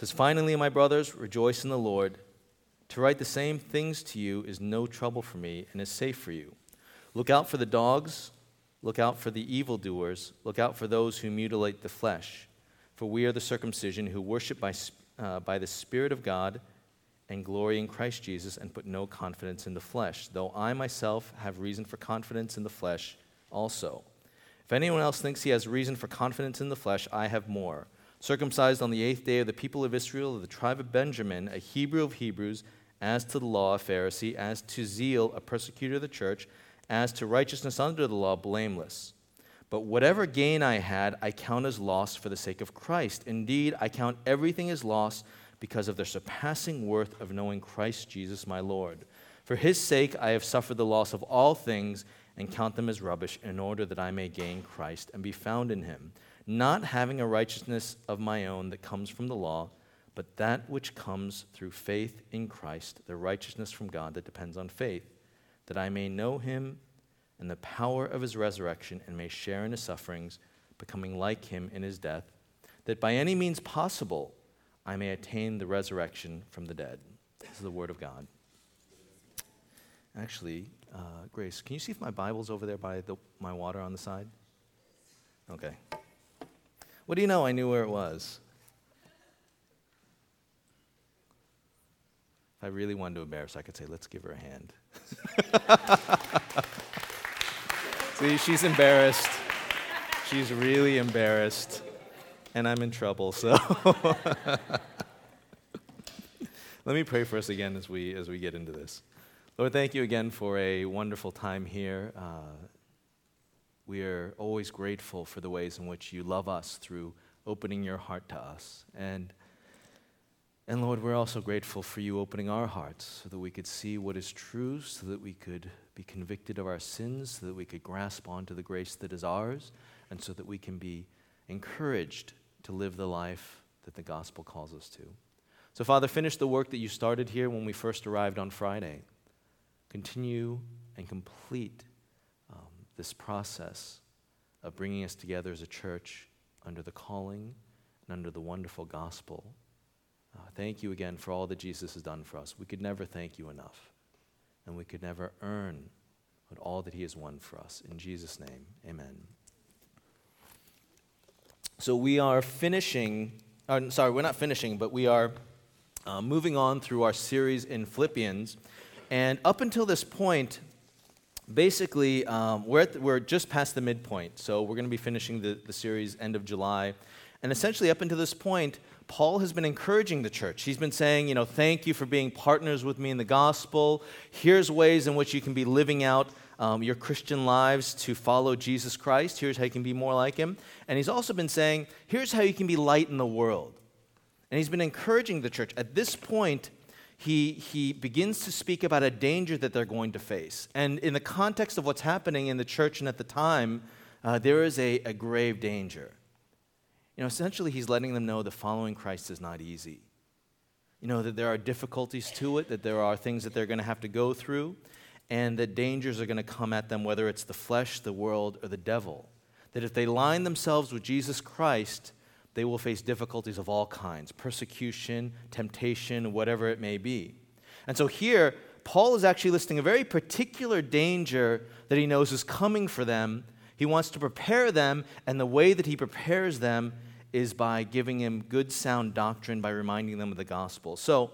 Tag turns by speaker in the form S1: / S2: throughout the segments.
S1: says, "Finally, my brothers, rejoice in the Lord. To write the same things to you is no trouble for me and is safe for you. Look out for the dogs, look out for the evildoers, look out for those who mutilate the flesh. For we are the circumcision who worship by the Spirit of God and glory in Christ Jesus and put no confidence in the flesh, though I myself have reason for confidence in the flesh also. If anyone else thinks he has reason for confidence in the flesh, I have more. Circumcised on the 8th day of the people of Israel, of the tribe of Benjamin, a Hebrew of Hebrews, as to the law, a Pharisee, as to zeal, a persecutor of the church, as to righteousness under the law, blameless. But whatever gain I had, I count as loss for the sake of Christ. Indeed, I count everything as loss because of the surpassing worth of knowing Christ Jesus my Lord. For his sake I have suffered the loss of all things and count them as rubbish in order that I may gain Christ and be found in him, not having a righteousness of my own that comes from the law, but that which comes through faith in Christ, the righteousness from God that depends on faith, that I may know him and the power of his resurrection and may share in his sufferings, becoming like him in his death, that by any means possible I may attain the resurrection from the dead." This is the word of God. Actually, Grace, can you see if my Bible's over there by my water on the side? Okay. What do you know? I knew where it was. If I really wanted to embarrass her, I could say, "Let's give her a hand." See, she's embarrassed. She's really embarrassed. And I'm in trouble, so. Let me pray for us again as we get into this. Lord, thank you again for a wonderful time here. We are always grateful for the ways in which you love us through opening your heart to us. And Lord, we're also grateful for you opening our hearts so that we could see what is true, so that we could be convicted of our sins, so that we could grasp onto the grace that is ours, and so that we can be encouraged to live the life that the gospel calls us to. So, Father, finish the work that you started here when we first arrived on Friday. Continue and complete this process of bringing us together as a church under the calling and under the wonderful gospel. Thank you again for all that Jesus has done for us. We could never thank you enough, and we could never earn all that he has won for us. In Jesus' name, amen. So we are we're not finishing, but we are moving on through our series in Philippians. And up until this point, basically, we're just past the midpoint. So we're going to be finishing the series end of July. And essentially, up until this point, Paul has been encouraging the church. He's been saying, thank you for being partners with me in the gospel. Here's ways in which you can be living out your Christian lives to follow Jesus Christ. Here's how you can be more like him. And he's also been saying, here's how you can be light in the world. And he's been encouraging the church. At this point, he begins to speak about a danger that they're going to face. And in the context of what's happening in the church and at the time, there is a grave danger. Essentially, he's letting them know that following Christ is not easy. That there are difficulties to it, that there are things that they're going to have to go through, and that dangers are going to come at them, whether it's the flesh, the world, or the devil. That if they line themselves with Jesus Christ, they will face difficulties of all kinds, persecution, temptation, whatever it may be. And so here, Paul is actually listing a very particular danger that he knows is coming for them. He wants to prepare them, and the way that he prepares them is by giving them good, sound doctrine, by reminding them of the gospel. So,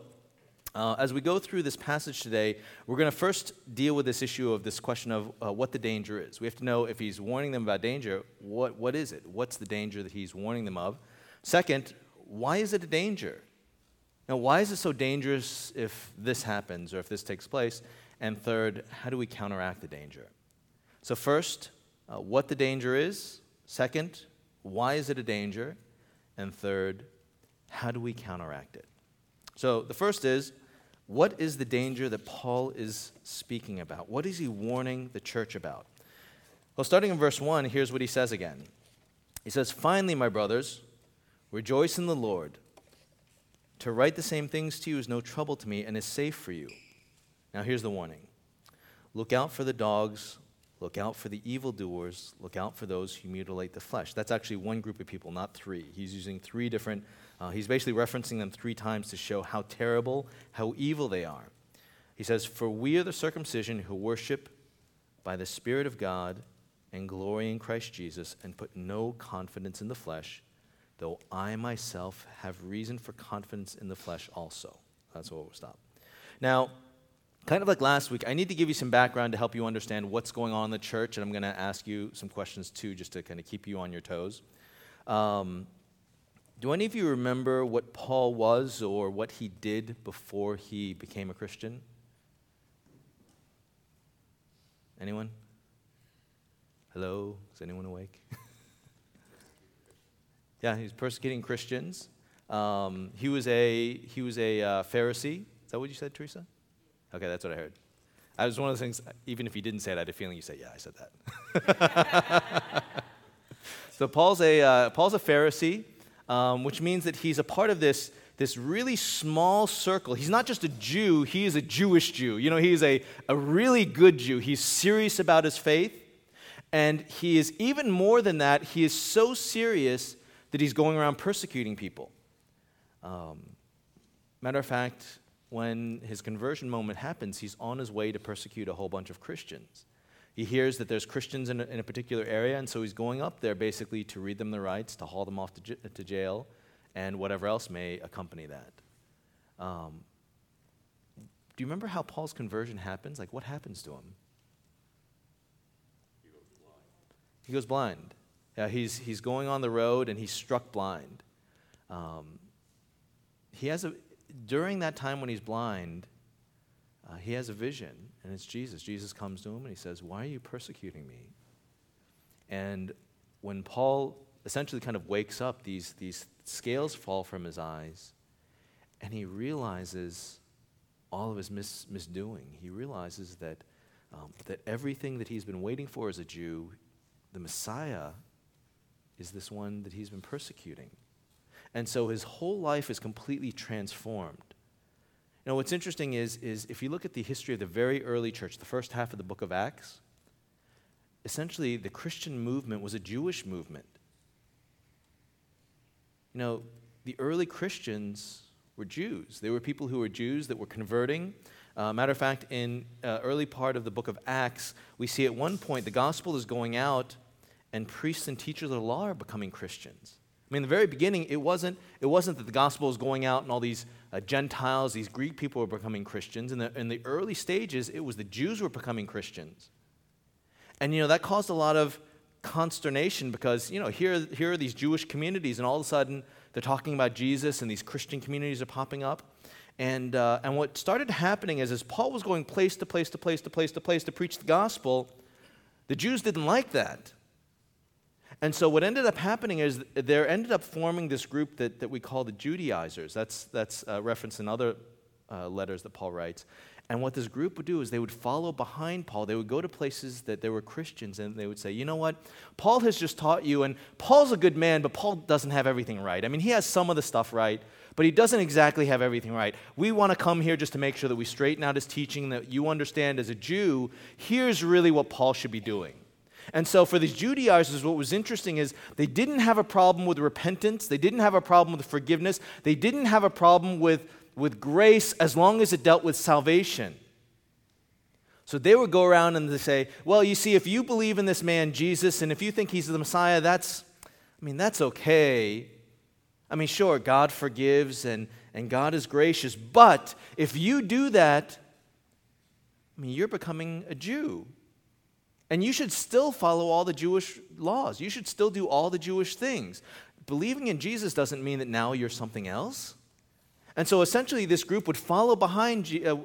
S1: as we go through this passage today, we're going to first deal with this issue of this question of what the danger is. We have to know if he's warning them about danger, what is it? What's the danger that he's warning them of? Second, why is it a danger? Now, why is it so dangerous if this happens or if this takes place? And third, how do we counteract the danger? So first, what the danger is. Second, why is it a danger? And third, how do we counteract it? So the first is, what is the danger that Paul is speaking about? What is he warning the church about? Well, starting in verse 1, here's what he says again. He says, "Finally, my brothers, rejoice in the Lord. To write the same things to you is no trouble to me and is safe for you." Now here's the warning. "Look out for the dogs. Look out for the evildoers. Look out for those who mutilate the flesh." That's actually one group of people, not three. He's using three different He's basically referencing them 3 times to show how terrible, how evil they are. He says, "For we are the circumcision who worship by the Spirit of God and glory in Christ Jesus and put no confidence in the flesh, though I myself have reason for confidence in the flesh also." That's where we'll stop. Now, kind of like last week, I need to give you some background to help you understand what's going on in the church, and I'm going to ask you some questions too, just to kind of keep you on your toes. Do any of you remember what Paul was or what he did before he became a Christian? Anyone? Hello? Is anyone awake? Yeah, he was persecuting Christians. He was a Pharisee. Is that what you said, Teresa? Okay, that's what I heard. I was one of those things, even if you didn't say it, I had a feeling you said, yeah, I said that. So Paul's a Pharisee, which means that he's a part of this really small circle. He's not just a Jew, he is a Jewish Jew. You know, he's a really good Jew. He's serious about his faith, and he is even more than that. He is so serious that he's going around persecuting people. Matter of fact, when his conversion moment happens, he's on his way to persecute a whole bunch of Christians. He hears that there's Christians in a particular area, and so he's going up there basically to read them the rights, to haul them off to jail, and whatever else may accompany that. Do you remember how Paul's conversion happens? Like, what happens to him? He goes blind. Yeah, he's going on the road, and he's struck blind. During that time when he's blind, he has a vision, and it's Jesus. Jesus comes to him, and he says, "Why are you persecuting me?" And when Paul essentially kind of wakes up, these scales fall from his eyes, and he realizes all of his misdoing. He realizes that everything that he's been waiting for as a Jew, the Messiah, is this one that he's been persecuting. And so his whole life is completely transformed. You know, what's interesting is if you look at the history of the very early church, the first half of the book of Acts, essentially the Christian movement was a Jewish movement. You know, the early Christians were Jews. They were people who were Jews that were converting. Matter of fact, in early part of the book of Acts, we see at one point the gospel is going out and priests and teachers of the law are becoming Christians. I mean, in the very beginning, it wasn't that the gospel was going out and all these Gentiles, these Greek people were becoming Christians. In the early stages, it was the Jews who were becoming Christians. And, you know, that caused a lot of consternation because, you know, here are these Jewish communities, and all of a sudden they're talking about Jesus, and these Christian communities are popping up. And what started happening is as Paul was going place to place to place to place to place to preach the gospel, the Jews didn't like that. And so what ended up happening is there ended up forming this group that we call the Judaizers. That's referenced in other letters that Paul writes. And what this group would do is they would follow behind Paul. They would go to places that there were Christians, and they would say, you know what, Paul has just taught you, and Paul's a good man, but Paul doesn't have everything right. I mean, he has some of the stuff right, but he doesn't exactly have everything right. We want to come here just to make sure that we straighten out his teaching, that you understand as a Jew, here's really what Paul should be doing. And so for these Judaizers, what was interesting is they didn't have a problem with repentance. They didn't have a problem with forgiveness. They didn't have a problem with grace as long as it dealt with salvation. So they would go around and they say, well, you see, if you believe in this man Jesus and if you think he's the Messiah, that's okay. I mean, sure, God forgives and God is gracious. But if you do that, I mean, you're becoming a Jew. And you should still follow all the Jewish laws. You should still do all the Jewish things. Believing in Jesus doesn't mean that now you're something else. And so essentially this group would follow behind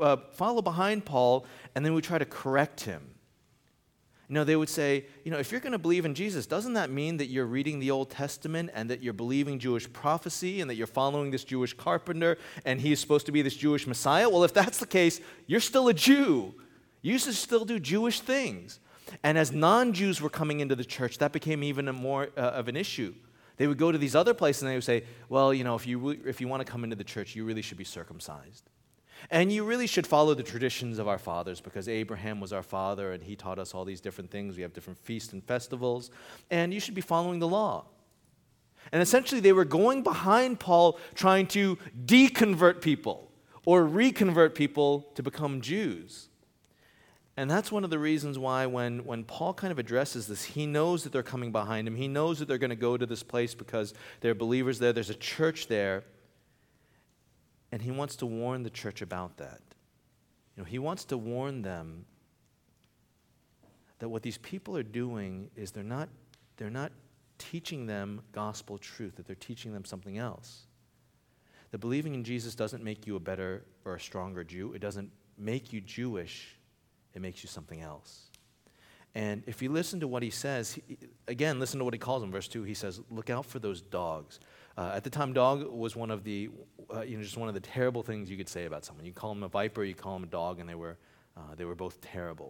S1: Paul, and then would try to correct him. You know, they would say, you know, if you're going to believe in Jesus, doesn't that mean that you're reading the Old Testament and that you're believing Jewish prophecy and that you're following this Jewish carpenter and he's supposed to be this Jewish Messiah? Well, if that's the case, you're still a Jew. You should still do Jewish things. And as non-Jews were coming into the church, that became even more of an issue. They would go to these other places and they would say, well, you know, if you want to come into the church, you really should be circumcised. And you really should follow the traditions of our fathers because Abraham was our father and he taught us all these different things. We have different feasts and festivals. And you should be following the law. And essentially, they were going behind Paul trying to deconvert people or reconvert people to become Jews. And that's one of the reasons why when Paul kind of addresses this, he knows that they're coming behind him. He knows that they're going to go to this place because there are believers there. There's a church there. And he wants to warn the church about that. He wants to warn them that what these people are doing is they're not teaching them gospel truth, that they're teaching them something else. That believing in Jesus doesn't make you a better or a stronger Jew. It doesn't make you Jewish. It makes you something else. And if you listen to what he says, again, listen to what he calls them. Verse 2, he says, look out for those dogs. At the time, dog was one of the, just one of the terrible things you could say about someone. You call them a viper, you call them a dog, and they were both terrible.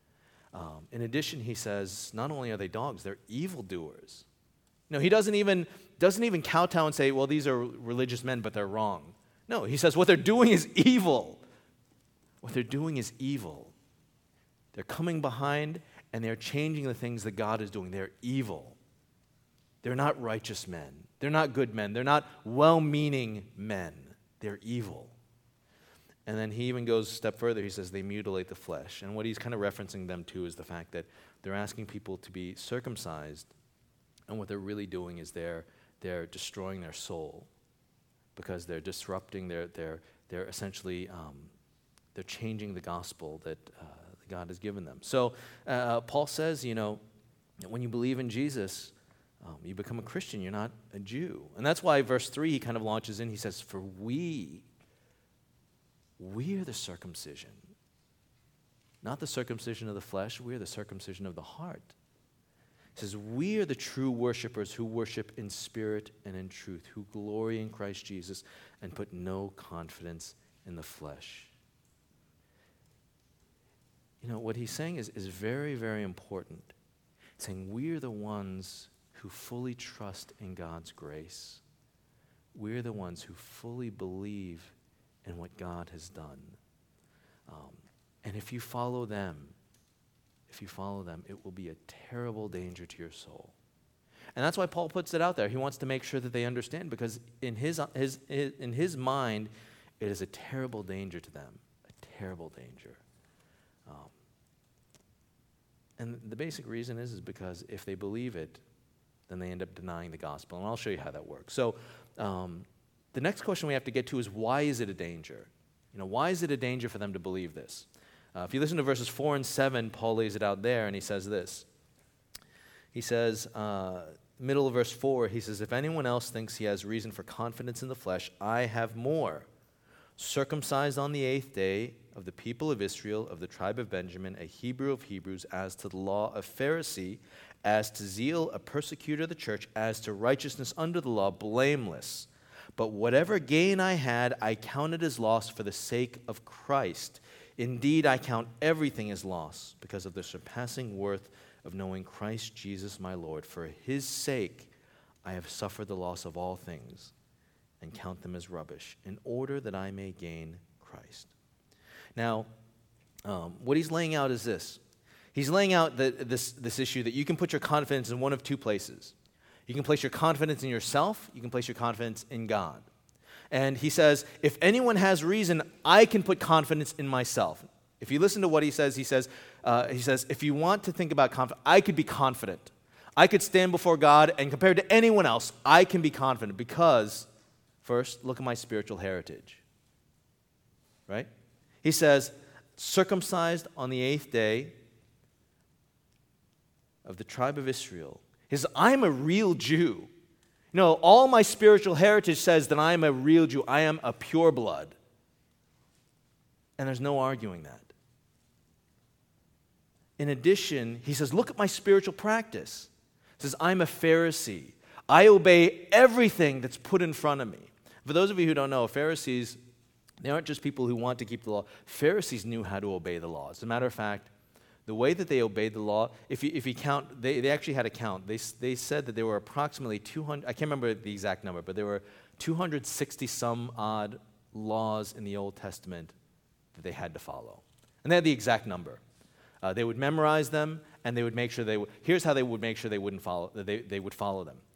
S1: In addition, he says, not only are they dogs, they're evildoers. He doesn't even kowtow and say, well, these are religious men, but they're wrong. No, he says what they're doing is evil. What they're doing is evil. They're coming behind and they're changing the things that God is doing. They're evil. They're not righteous men. They're not good men. They're not well-meaning men. They're evil. And then he even goes a step further. He says they mutilate the flesh. And what he's kind of referencing them to is the fact that they're asking people to be circumcised, and what they're really doing is they're destroying their soul because they're disrupting, they're essentially they're changing the gospel that God has given them. So Paul says, when you believe in Jesus, you become a Christian. You're not a Jew. And that's why verse 3, he kind of launches in. He says, for we are the circumcision. Not the circumcision of the flesh. We are the circumcision of the heart. He says, we are the true worshipers who worship in spirit and in truth, who glory in Christ Jesus and put no confidence in the flesh. What he's saying is very, very important. He's saying we are the ones who fully trust in God's grace. We're the ones who fully believe in what God has done. And if you follow them, it will be a terrible danger to your soul. And that's why Paul puts it out there. He wants to make sure that they understand, because in his mind, it is a terrible danger to them, a terrible danger. And the basic reason is because if they believe it, then they end up denying the gospel. And I'll show you how that works. So the next question we have to get to is, why is it a danger? Why is it a danger for them to believe this? If you listen to verses 4 and 7, Paul lays it out there, and he says this. He says, middle of verse 4, he says, if anyone else thinks he has reason for confidence in the flesh, I have more. Circumcised on the 8th day, of the people of Israel, of the tribe of Benjamin, a Hebrew of Hebrews, as to the law, a Pharisee, as to zeal, a persecutor of the church, as to righteousness under the law, blameless. But whatever gain I had, I counted as loss for the sake of Christ. Indeed, I count everything as loss because of the surpassing worth of knowing Christ Jesus my Lord. For his sake I have suffered the loss of all things and count them as rubbish, in order that I may gain Christ. Now, what he's laying out is this. He's laying out this issue that you can put your confidence in one of two places. You can place your confidence in yourself. You can place your confidence in God. And he says, if anyone has reason, I can put confidence in myself. If you listen to what he says, if you want to think about confidence, I could be confident. I could stand before God, and compared to anyone else, I can be confident because, first, look at my spiritual heritage. Right? He says, circumcised on the 8th day of the tribe of Israel. He says, I'm a real Jew. All my spiritual heritage says that I am a real Jew. I am a pure blood. And there's no arguing that. In addition, he says, look at my spiritual practice. He says, I'm a Pharisee. I obey everything that's put in front of me. For those of you who don't know, Pharisees, they aren't just people who want to keep the law. Pharisees knew how to obey the law. As a matter of fact, the way that they obeyed the law, if you count, they actually had a count. They said that there were approximately 200, I can't remember the exact number, but there were 260 some odd laws in the Old Testament that they had to follow. And they had the exact number. They would memorize them, and they would make sure here's how they would make sure they would follow them.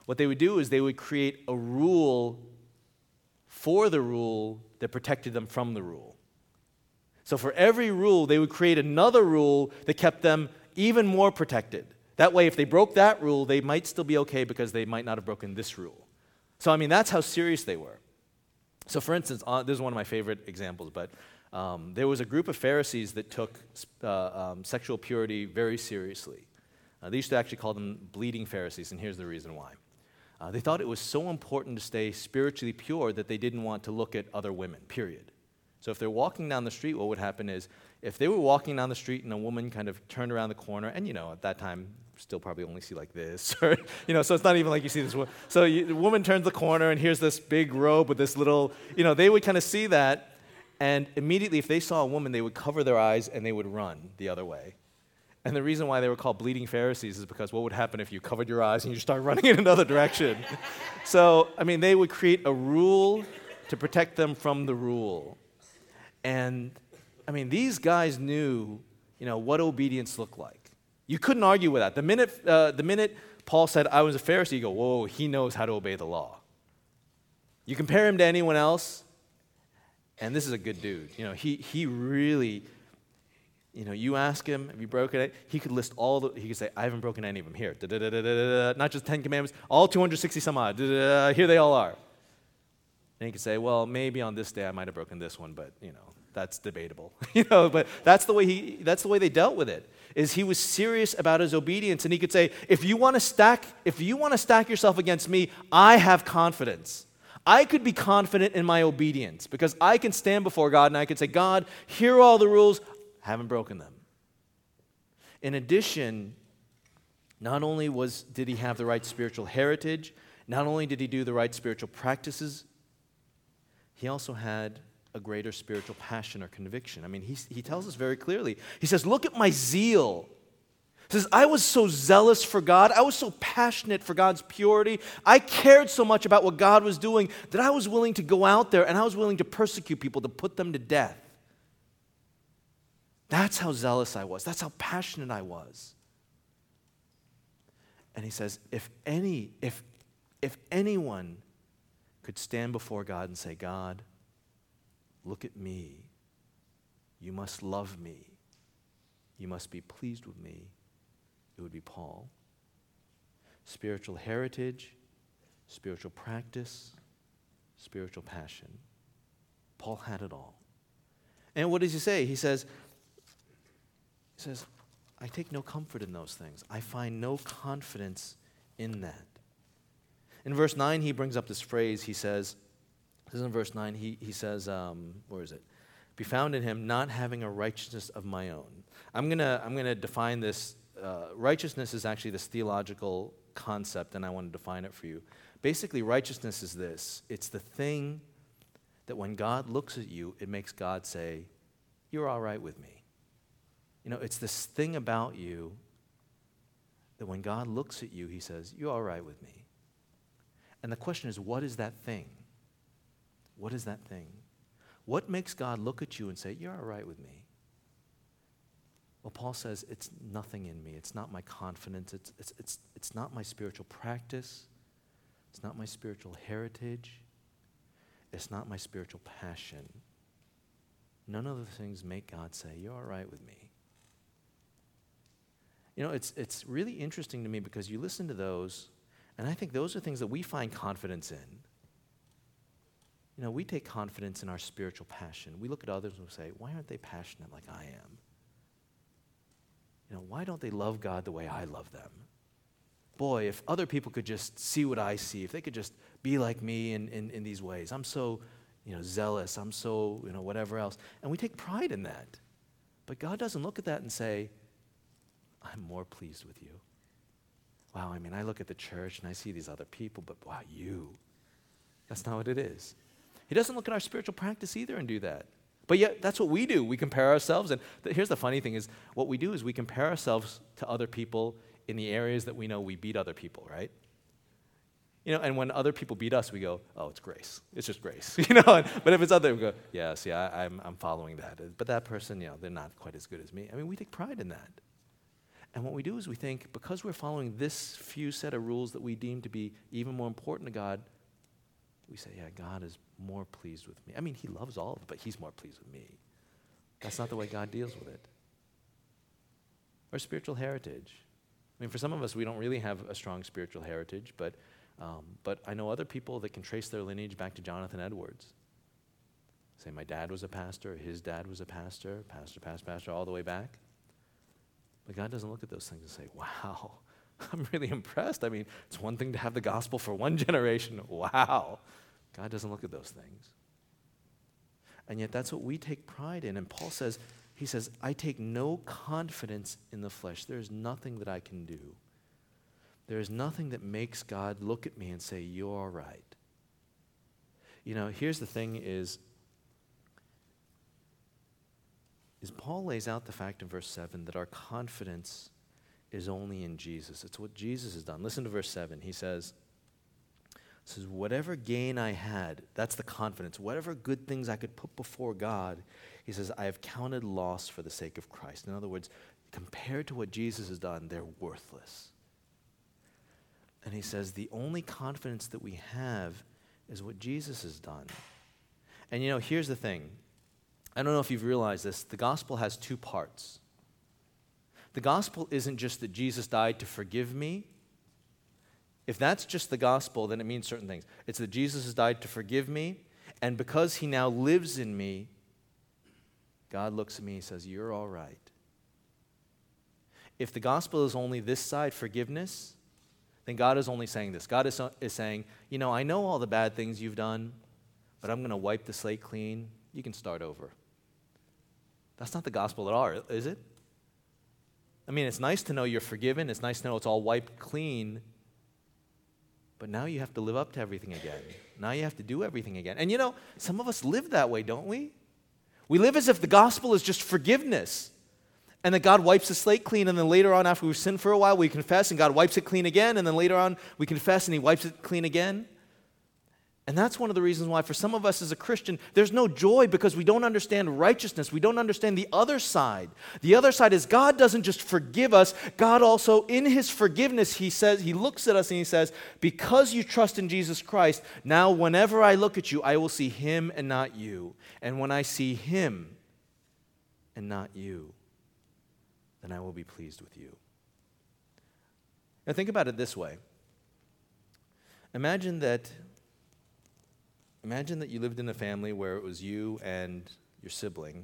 S1: What they would do is they would create a rule for the rule that protected them from the rule. So for every rule, they would create another rule that kept them even more protected. That way, if they broke that rule, they might still be okay because they might not have broken this rule. So, I mean, that's how serious they were. So, for instance, this is one of my favorite examples, but there was a group of Pharisees that took sexual purity very seriously. They used to actually call them bleeding Pharisees, and here's the reason why. They thought it was so important to stay spiritually pure that they didn't want to look at other women, period. So if they're walking down the street, what would happen is, if they were walking down the street and a woman kind of turned around the corner, and at that time, still probably only see like this, or, so it's not even like you see this woman. So the woman turns the corner and here's this big robe with this little, they would kind of see that, and immediately if they saw a woman, they would cover their eyes and they would run the other way. And the reason why they were called bleeding Pharisees is because what would happen if you covered your eyes and you start running in another direction? So, they would create a rule to protect them from the rule. And, these guys knew, what obedience looked like. You couldn't argue with that. The minute Paul said, I was a Pharisee, you go, whoa, he knows how to obey the law. You compare him to anyone else, and this is a good dude. He really, you ask him, have you broken it? He could list he could say, I haven't broken any of them. Here, not just 10 commandments, all 260 some odd. Here they all are. And he could say, well, maybe on this day I might have broken this one, but, that's debatable. But that's the way they dealt with it, is he was serious about his obedience. And he could say, if you want to stack yourself against me, I have confidence. I could be confident in my obedience because I can stand before God and I can say, God, here are all the rules, haven't broken them. In addition, not only did he have the right spiritual heritage, not only did he do the right spiritual practices, he also had a greater spiritual passion or conviction. He tells us very clearly. He says, look at my zeal. He says, I was so zealous for God. I was so passionate for God's purity. I cared so much about what God was doing that I was willing to go out there and I was willing to persecute people, to put them to death. That's how zealous I was. That's how passionate I was. And he says, if anyone could stand before God and say, God, look at me. You must love me. You must be pleased with me. It would be Paul. Spiritual heritage, spiritual practice, spiritual passion. Paul had it all. And what does he say? He says, I take no comfort in those things. I find no confidence in that. In verse 9, he brings up this phrase. He says, this is in verse 9, he says, where is it? Be found in him, not having a righteousness of my own. I'm gonna define this. Righteousness is actually this theological concept, and I want to define it for you. Basically, righteousness is this. It's the thing that when God looks at you, it makes God say, you're all right with me. It's this thing about you that when God looks at you, he says, you're all right with me. And the question is, what is that thing? What is that thing? What makes God look at you and say, you're all right with me? Well, Paul says, it's nothing in me. It's not my confidence. It's not my spiritual practice. It's not my spiritual heritage. It's not my spiritual passion. None of the things make God say, you're all right with me. It's really interesting to me because you listen to those, and I think those are things that we find confidence in. We take confidence in our spiritual passion. We look at others and we say, why aren't they passionate like I am? Why don't they love God the way I love them? Boy, if other people could just see what I see, if they could just be like me in these ways. I'm so, zealous. I'm so, whatever else. And we take pride in that. But God doesn't look at that and say, I'm more pleased with you. Wow, I look at the church and I see these other people, but wow, you. That's not what it is. He doesn't look at our spiritual practice either and do that. But yet, that's what we do. We compare ourselves. And here's the funny thing is, what we do is we compare ourselves to other people in the areas that we know we beat other people, right? And when other people beat us, we go, oh, it's grace. It's just grace. But if it's other, we go, yes, I'm following that. But that person, they're not quite as good as me. We take pride in that. And what we do is we think, because we're following this few set of rules that we deem to be even more important to God, we say, yeah, God is more pleased with me. I mean, he loves all of it, but he's more pleased with me. That's not the way God deals with it. Or spiritual heritage. I mean, for some of us, we don't really have a strong spiritual heritage, but I know other people that can trace their lineage back to Jonathan Edwards. Say, my dad was a pastor, his dad was a pastor, pastor, all the way back. But God doesn't look at those things and say, wow, I'm really impressed. I mean, it's one thing to have the gospel for one generation. Wow. God doesn't look at those things. And yet that's what we take pride in. And Paul says, he says, I take no confidence in the flesh. There is nothing that I can do. There is nothing that makes God look at me and say, you're all right. You know, here's the thing is Paul lays out the fact in verse 7 that our confidence is only in Jesus. It's what Jesus has done. Listen to verse 7. He says, whatever gain I had, that's the confidence, whatever good things I could put before God, he says, I have counted loss for the sake of Christ. In other words, compared to what Jesus has done, they're worthless. And he says, the only confidence that we have is what Jesus has done. And you know, here's the thing. I don't know if you've realized this. The gospel has two parts. The gospel isn't just that Jesus died to forgive me. If that's just the gospel, then it means certain things. It's that Jesus has died to forgive me, and because he now lives in me, God looks at me and says, you're all right. If the gospel is only this side, forgiveness, then God is only saying this. God is saying, you know, I know all the bad things you've done, but I'm going to wipe the slate clean. You can start over. That's not the gospel at all, is it? I mean, it's nice to know you're forgiven. It's nice to know it's all wiped clean. But now you have to live up to everything again. Now you have to do everything again. And you know, some of us live that way, don't we? We live as if the gospel is just forgiveness. And that God wipes the slate clean, and then later on, after we've sinned for a while, we confess, and God wipes it clean again, and then later on, we confess, and he wipes it clean again. And that's one of the reasons why for some of us as a Christian, there's no joy, because we don't understand righteousness. We don't understand the other side. The other side is God doesn't just forgive us. God also, in his forgiveness, he says, he looks at us and he says, because you trust in Jesus Christ, now whenever I look at you, I will see him and not you. And when I see him and not you, then I will be pleased with you. Now think about it this way. Imagine that you lived in a family where it was you and your sibling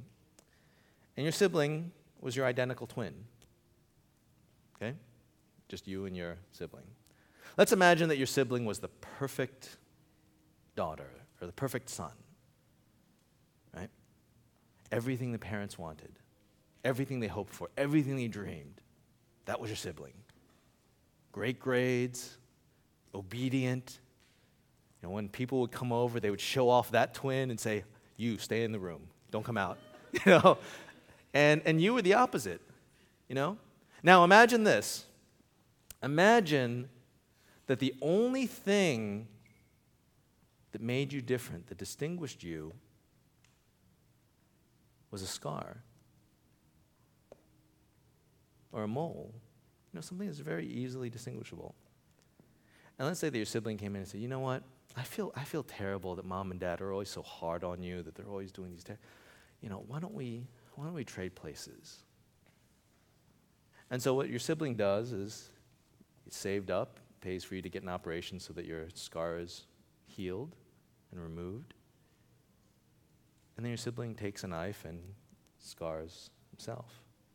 S1: was your identical twin. Okay? Just you and your sibling. Let's imagine that your sibling was the perfect daughter or the perfect son. Right? Everything the parents wanted, everything they hoped for, everything they dreamed, that was your sibling. Great grades, obedient. You know, when people would come over, they would show off that twin and say, you, stay in the room. Don't come out. You know? And you were the opposite. You know? Now imagine this. Imagine that the only thing that made you different, that distinguished you, was a scar or a mole. You know, something that's very easily distinguishable. And let's say that your sibling came in and said, you know what? I feel terrible that mom and dad are always so hard on you, that they're always doing these you know, why don't we trade places? And so what your sibling does is he's saved up, pays for you to get an operation so that your scar is healed and removed. And then your sibling takes a knife and scars himself.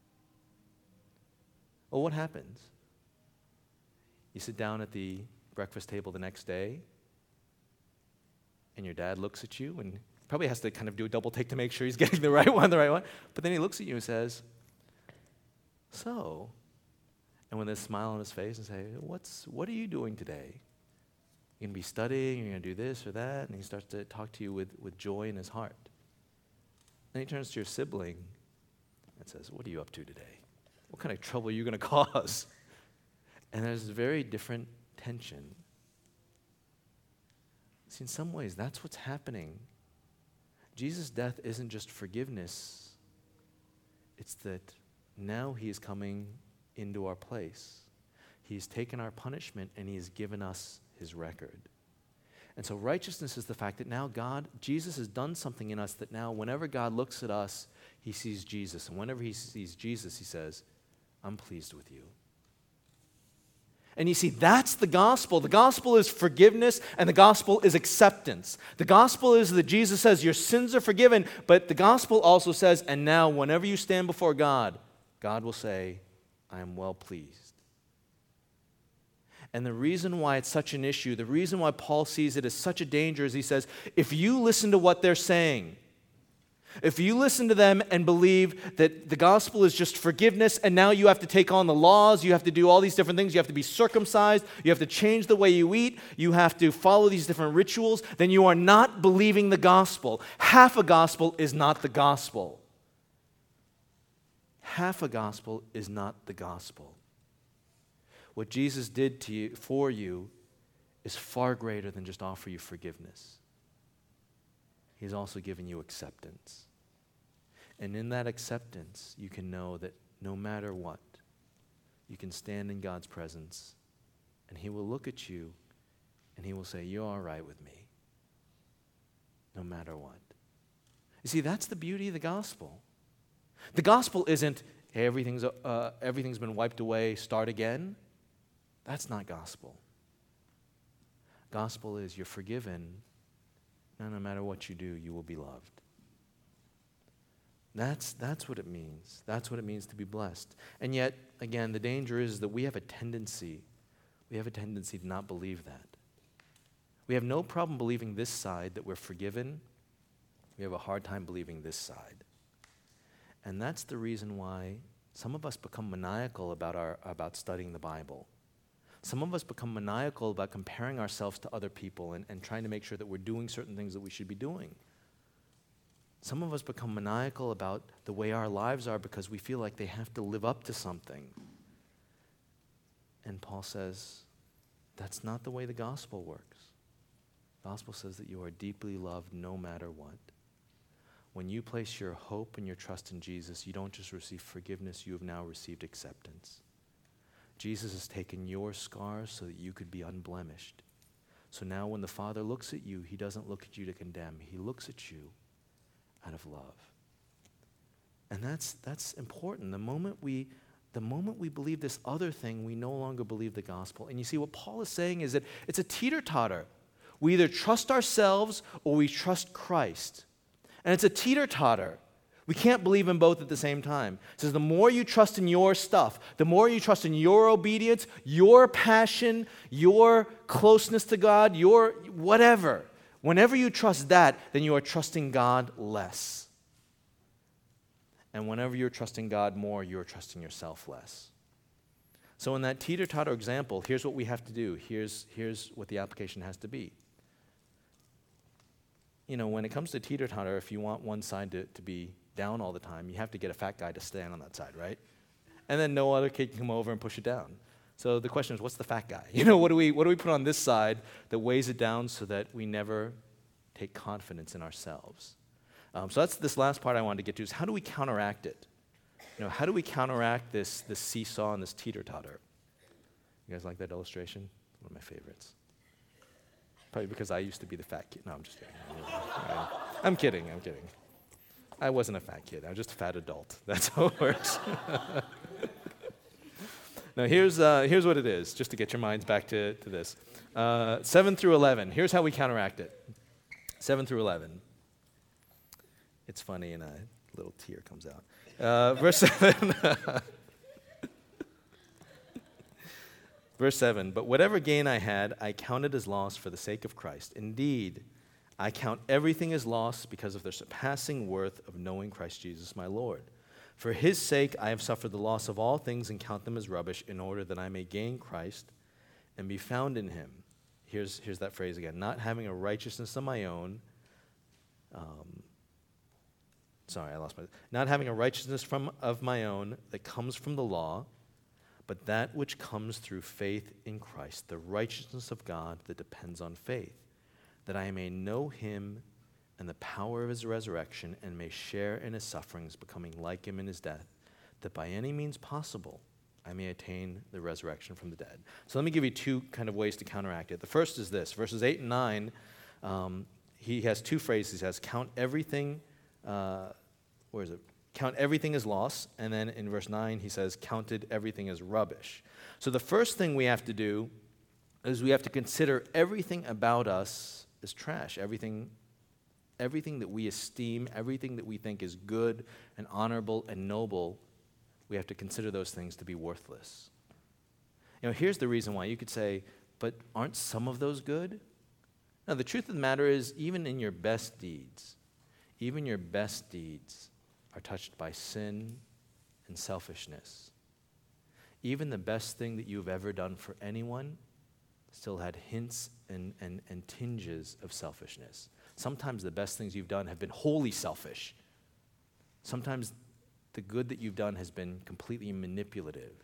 S1: Well, what happens? You sit down at the breakfast table the next day, and your dad looks at you and probably has to kind of do a double take to make sure he's getting the right one. But then he looks at you and says, so, and with a smile on his face and say, what are you doing today? You're going to be studying, you're going to do this or that, and he starts to talk to you with joy in his heart. Then he turns to your sibling and says, what are you up to today? What kind of trouble are you going to cause? And there's a very different tension. See, in some ways, that's what's happening. Jesus' death isn't just forgiveness. It's that now he is coming into our place. He's taken our punishment and He has given us His record. And so righteousness is the fact that now Jesus has done something in us that now whenever God looks at us, He sees Jesus. And whenever He sees Jesus, He says, I'm pleased with you. And you see, that's the gospel. The gospel is forgiveness, and the gospel is acceptance. The gospel is that Jesus says your sins are forgiven, but the gospel also says, and now whenever you stand before God, God will say, I am well pleased. And the reason why it's such an issue, the reason why Paul sees it as such a danger is he says, if you listen to what they're saying, if you listen to them and believe that the gospel is just forgiveness and now you have to take on the laws, you have to do all these different things, you have to be circumcised, you have to change the way you eat, you have to follow these different rituals, then you are not believing the gospel. Half a gospel is not the gospel. Half a gospel is not the gospel. What Jesus did to you, for you is far greater than just offer you forgiveness. He's also given you acceptance. And in that acceptance, you can know that no matter what, you can stand in God's presence and He will look at you and He will say, you're all right with me, no matter what. You see, that's the beauty of the gospel. The gospel isn't, hey, everything's been wiped away, start again. That's not gospel. Gospel is you're forgiven, and no matter what you do, you will be loved. That's what it means. That's what it means to be blessed. And yet, again, the danger is that we have a tendency to not believe that. We have no problem believing this side, that we're forgiven. We have a hard time believing this side. And that's the reason why some of us become maniacal about studying the Bible. Some of us become maniacal about comparing ourselves to other people and trying to make sure that we're doing certain things that we should be doing. Some of us become maniacal about the way our lives are because we feel like they have to live up to something. And Paul says, that's not the way the gospel works. The gospel says that you are deeply loved no matter what. When you place your hope and your trust in Jesus, you don't just receive forgiveness, you have now received acceptance. Jesus has taken your scars so that you could be unblemished. So now when the Father looks at you, He doesn't look at you to condemn. He looks at you out of love. And that's important. The moment we believe this other thing, we no longer believe the gospel. And you see, what Paul is saying is that it's a teeter-totter. We either trust ourselves or we trust Christ. And it's a teeter-totter. We can't believe in both at the same time. It says the more you trust in your stuff, the more you trust in your obedience, your passion, your closeness to God, your whatever. Whenever you trust that, then you are trusting God less. And whenever you're trusting God more, you're trusting yourself less. So in that teeter-totter example, here's what we have to do. Here's what the application has to be. You know, when it comes to teeter-totter, if you want one side to be down all the time, you have to get a fat guy to stand on that side, right? And then no other kid can come over and push it down. So the question is, what's the fat guy? You know, what do we put on this side that weighs it down so that we never take confidence in ourselves? So that's this last part I wanted to get to, is how do we counteract it? You know, how do we counteract this seesaw and this teeter-totter? You guys like that illustration? One of my favorites. Probably because I used to be the fat kid. No, I'm just kidding. I'm kidding. I wasn't a fat kid. I was just a fat adult. That's how it works. Now, here's what it is, just to get your minds back to this. 7 through 11. Here's how we counteract it. 7 through 11. It's funny, and a little tear comes out. Verse 7. Verse 7. But whatever gain I had, I counted as loss for the sake of Christ. Indeed, I count everything as loss because of the surpassing worth of knowing Christ Jesus my Lord. For His sake I have suffered the loss of all things and count them as rubbish, in order that I may gain Christ and be found in Him. Here's that phrase again. Not having a righteousness of my own. Not having a righteousness of my own that comes from the law, but that which comes through faith in Christ, the righteousness of God that depends on faith, that I may know Him and the power of His resurrection, and may share in His sufferings, becoming like Him in His death, that by any means possible I may attain the resurrection from the dead. So let me give you two kind of ways to counteract it. The first is this. Verses 8 and 9, he has two phrases. He says, count everything, where is it? Count everything as loss. And then in verse 9, he says, counted everything as rubbish. So the first thing we have to do is we have to consider everything about us as trash, everything that we esteem, everything that we think is good and honorable and noble, we have to consider those things to be worthless. Here's the reason why. You could say, but aren't some of those good? Now, the truth of the matter is, even in your best deeds are touched by sin and selfishness. Even the best thing that you've ever done for anyone still had hints and tinges of selfishness. Sometimes the best things you've done have been wholly selfish. Sometimes the good that you've done has been completely manipulative.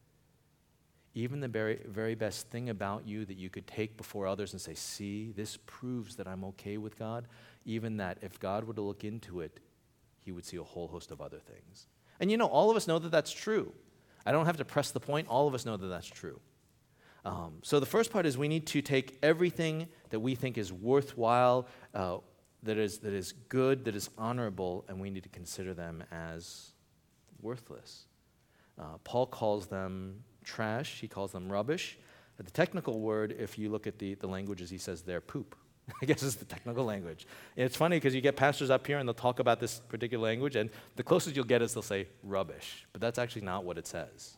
S1: Even the very, very best thing about you that you could take before others and say, see, this proves that I'm okay with God, even that if God were to look into it, he would see a whole host of other things. And all of us know that that's true. I don't have to press the point. All of us know that that's true. So the first part is we need to take everything that we think is worthwhile, that is good, that is honorable, and we need to consider them as worthless. Paul calls them trash. He calls them rubbish. The technical word, if you look at the languages, he says they're poop. I guess is the technical language. And it's funny because you get pastors up here and they'll talk about this particular language, and the closest you'll get is they'll say rubbish, but that's actually not what it says.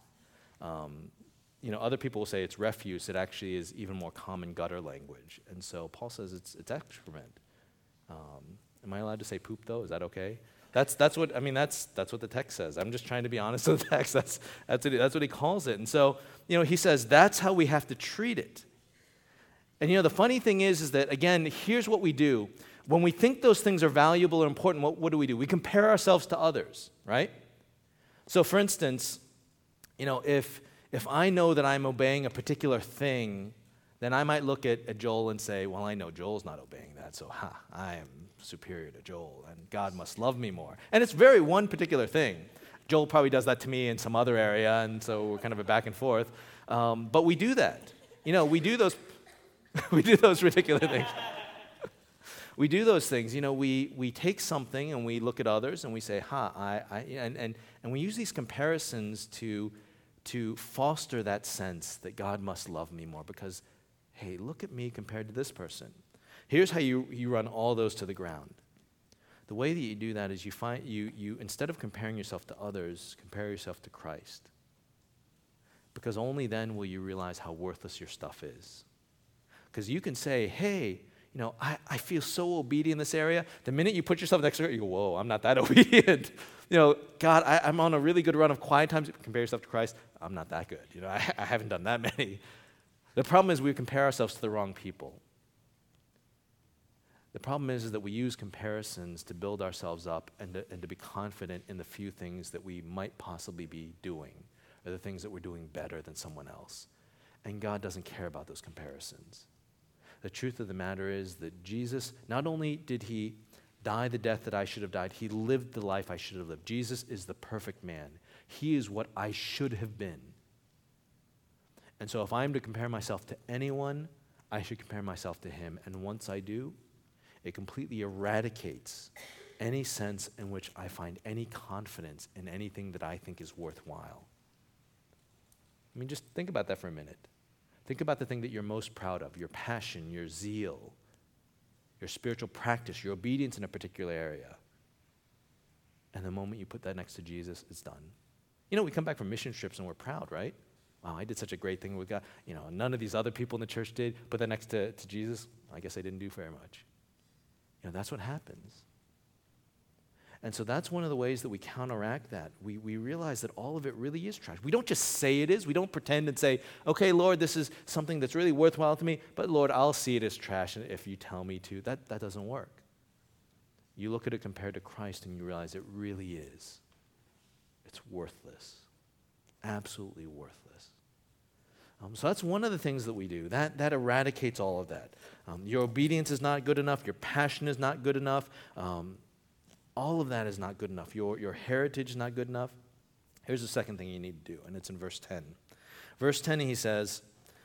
S1: Other people will say it's refuse. It actually is even more common gutter language. And so Paul says it's excrement. Am I allowed to say poop though? Is that okay? That's what the text says. I'm just trying to be honest with the text. That's what he calls it. And so, he says that's how we have to treat it. And the funny thing is that, again, here's what we do. When we think those things are valuable or important, what do? We compare ourselves to others, right? So for instance, if I know that I'm obeying a particular thing, then I might look at Joel and say, well, I know Joel's not obeying that, so I am superior to Joel, and God must love me more. And it's very one particular thing. Joel probably does that to me in some other area, and so we're kind of a back and forth. But we do that. We do those we do those ridiculous things. We do those things. We take something and we look at others and we say, and we use these comparisons to foster that sense that God must love me more because, hey, look at me compared to this person. Here's how you run all those to the ground. The way that you do that is you instead of comparing yourself to others, compare yourself to Christ. Because only then will you realize how worthless your stuff is. Because you can say, hey, I feel so obedient in this area. The minute you put yourself next to it, you go, whoa, I'm not that obedient. God, I'm on a really good run of quiet times. Compare yourself to Christ. I'm not that good. I haven't done that many. The problem is we compare ourselves to the wrong people. The problem is that we use comparisons to build ourselves up and to be confident in the few things that we might possibly be doing, or the things that we're doing better than someone else. And God doesn't care about those comparisons. The truth of the matter is that Jesus, not only did he die the death that I should have died, he lived the life I should have lived. Jesus is the perfect man. He is what I should have been. And so if I'm to compare myself to anyone, I should compare myself to him. And once I do, it completely eradicates any sense in which I find any confidence in anything that I think is worthwhile. Just think about that for a minute. Think about the thing that you're most proud of, your passion, your zeal, your spiritual practice, your obedience in a particular area. And the moment you put that next to Jesus, it's done. We come back from mission trips and we're proud, right? Wow, I did such a great thing with God. None of these other people in the church did. Put that next to Jesus, I guess I didn't do very much. That's what happens. And so that's one of the ways that we counteract that. We realize that all of it really is trash. We don't just say it is. We don't pretend and say, okay, Lord, this is something that's really worthwhile to me, but Lord, I'll see it as trash if you tell me to. That doesn't work. You look at it compared to Christ and you realize it really is. It's worthless. Absolutely worthless. So that's one of the things that we do. That eradicates all of that. Your obedience is not good enough. Your passion is not good enough. All of that is not good enough. Your heritage is not good enough. Here's the second thing you need to do, and it's in verse 10. Verse 10, he says,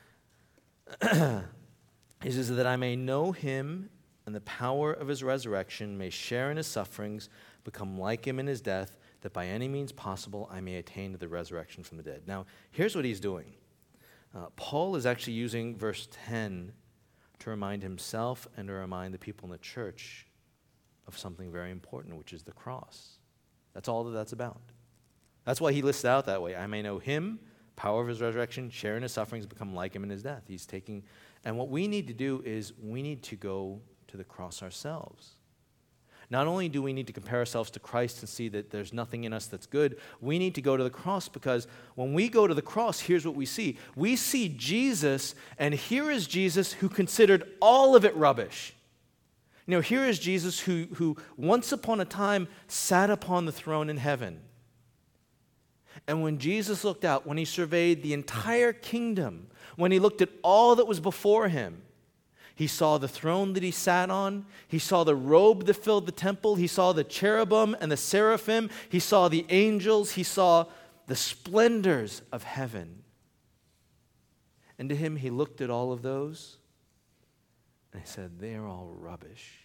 S1: that I may know him and the power of his resurrection, may share in his sufferings, become like him in his death, that by any means possible I may attain to the resurrection from the dead. Now, here's what he's doing. Paul is actually using verse 10 to remind himself and to remind the people in the church of something very important, which is the cross. That's all that's about. That's why he lists it out that way. I may know him, power of his resurrection, share in his sufferings, become like him in his death. He's taking, and what we need to do is we need to go to the cross ourselves. Not only do we need to compare ourselves to Christ and see that there's nothing in us that's good, we need to go to the cross, because when we go to the cross, here's what we see. We see Jesus, and here is Jesus who considered all of it rubbish. Here is Jesus who once upon a time sat upon the throne in heaven. And when Jesus looked out, when he surveyed the entire kingdom, when he looked at all that was before him, he saw the throne that he sat on. He saw the robe that filled the temple. He saw the cherubim and the seraphim. He saw the angels. He saw the splendors of heaven. And to him, he looked at all of those, and he said, they are all rubbish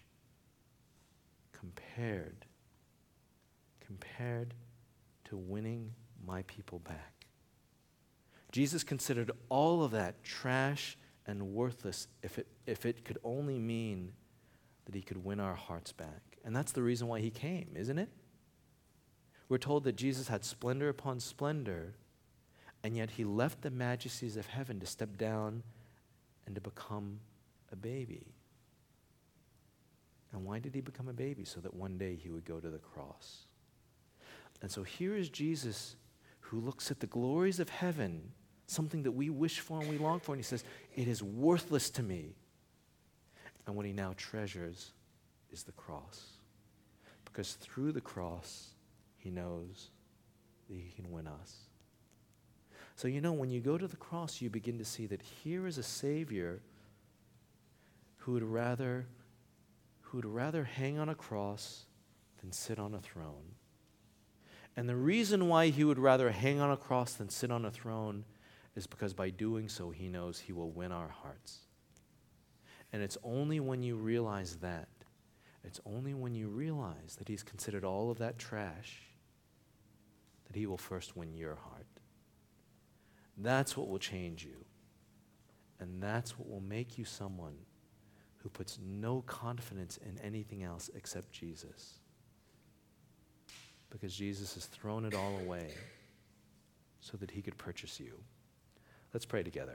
S1: compared to winning my people back. Jesus considered all of that trash and worthless if it could only mean that he could win our hearts back. And that's the reason why he came, isn't it? We're told that Jesus had splendor upon splendor, and yet he left the majesties of heaven to step down and to become a baby. And why did he become a baby? So that one day he would go to the cross. And so here is Jesus who looks at the glories of heaven, something that we wish for and we long for, and he says, it is worthless to me. And what he now treasures is the cross. Because through the cross, he knows that he can win us. So when you go to the cross, you begin to see that here is a Savior who would rather hang on a cross than sit on a throne. And the reason why he would rather hang on a cross than sit on a throne is because by doing so, he knows he will win our hearts. And it's only when you realize that, that he's considered all of that trash, that he will first win your heart. That's what will change you. And that's what will make you someone who puts no confidence in anything else except Jesus. Because Jesus has thrown it all away so that he could purchase you. Let's pray together.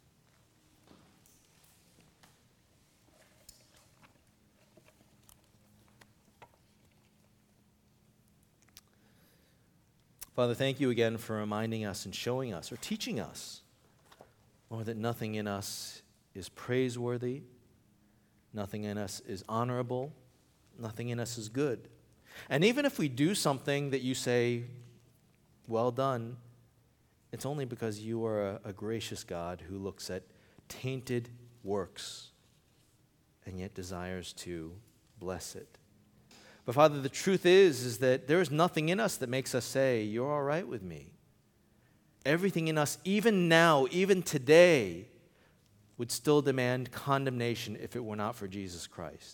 S1: Father, thank you again for reminding us and showing us or teaching us, Lord, that nothing in us is praiseworthy, nothing in us is honorable, nothing in us is good. And even if we do something that you say, well done, it's only because you are a gracious God who looks at tainted works and yet desires to bless it. But Father, the truth is that there is nothing in us that makes us say, you're all right with me. Everything in us, even now, even today, would still demand condemnation if it were not for Jesus Christ.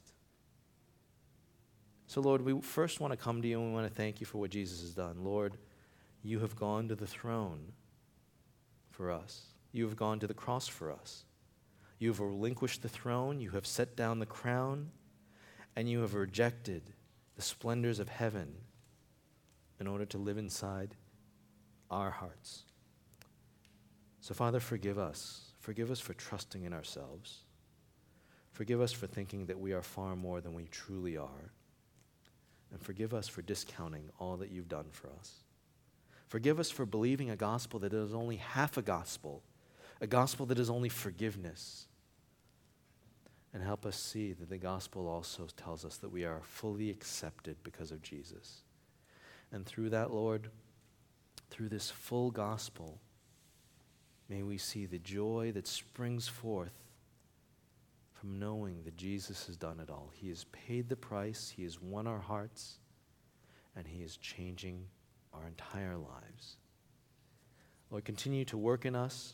S1: So Lord, we first want to come to you and we want to thank you for what Jesus has done. Lord, you have gone to the throne for us. You have gone to the cross for us. You have relinquished the throne, you have set down the crown, and you have rejected the splendors of heaven in order to live inside our hearts. So Father, forgive us. Forgive us for trusting in ourselves. Forgive us for thinking that we are far more than we truly are. And forgive us for discounting all that you've done for us. Forgive us for believing a gospel that is only half a gospel that is only forgiveness. And help us see that the gospel also tells us that we are fully accepted because of Jesus. And through that, Lord, through this full gospel, may we see the joy that springs forth from knowing that Jesus has done it all. He has paid the price, he has won our hearts, and he is changing our entire lives. Lord, continue to work in us,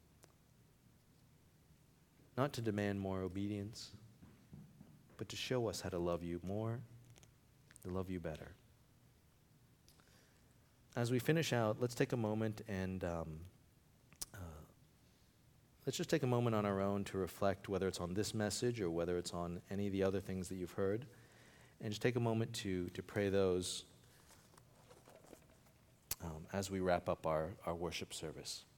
S1: not to demand more obedience, but to show us how to love you more, to love you better. As we finish out, let's take a moment and let's just take a moment on our own to reflect, whether it's on this message or whether it's on any of the other things that you've heard, and just take a moment to pray those as we wrap up our worship service.